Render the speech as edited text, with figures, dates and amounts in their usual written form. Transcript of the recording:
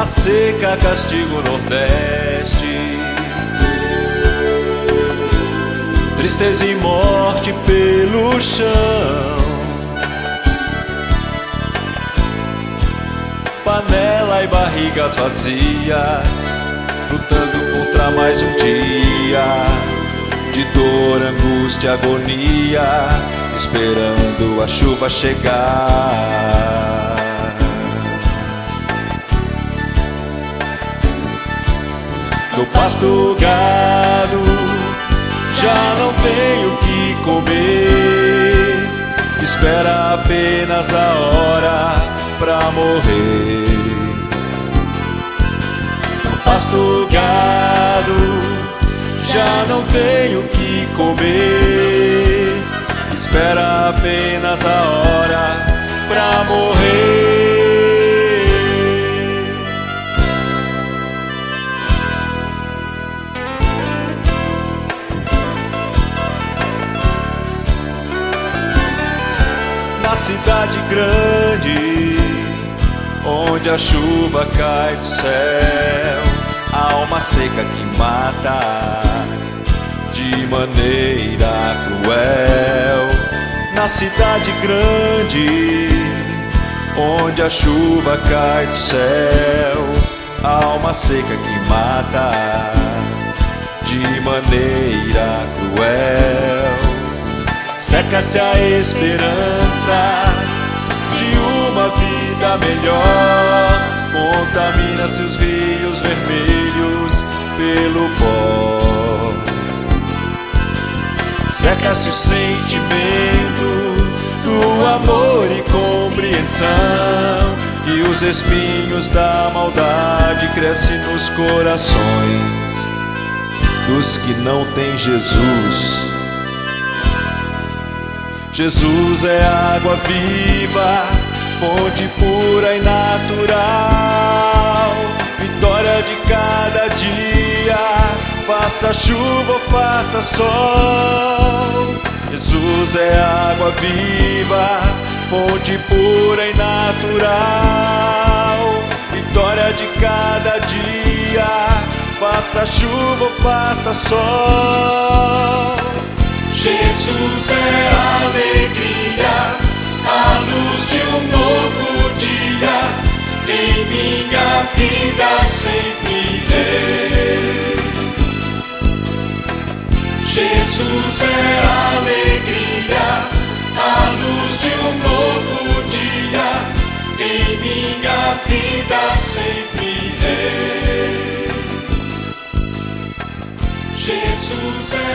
seca, castigo nordeste, tristeza e morte pelo chão, panela e barrigas vazias, lutando contra mais um dia de dor, angústia, agonia, esperando a chuva chegar. No pasto gado já não tem o que comer, espera apenas a hora pra morrer. No pasto gado já não tem o que comer, espera apenas a hora pra morrer. Na cidade grande, onde a chuva cai do céu, há uma seca que mata de maneira cruel. Na cidade grande, onde a chuva cai do céu, há uma seca que mata de maneira cruel. Seca-se a esperança de uma vida melhor, contamina-se os rios vermelhos pelo pó. Seca-se o sentimento do amor e compreensão, e os espinhos da maldade crescem nos corações dos que não têm Jesus. Jesus é água viva, fonte pura e natural, vitória de cada dia, faça chuva ou faça sol. Jesus é água viva, fonte pura e natural, vitória de cada dia, faça chuva ou faça sol. Jesus é alegria, a luz de um novo dia, em minha vida sempre rei. Jesus é alegria, a luz de um novo dia, em minha vida sempre rei. Jesus é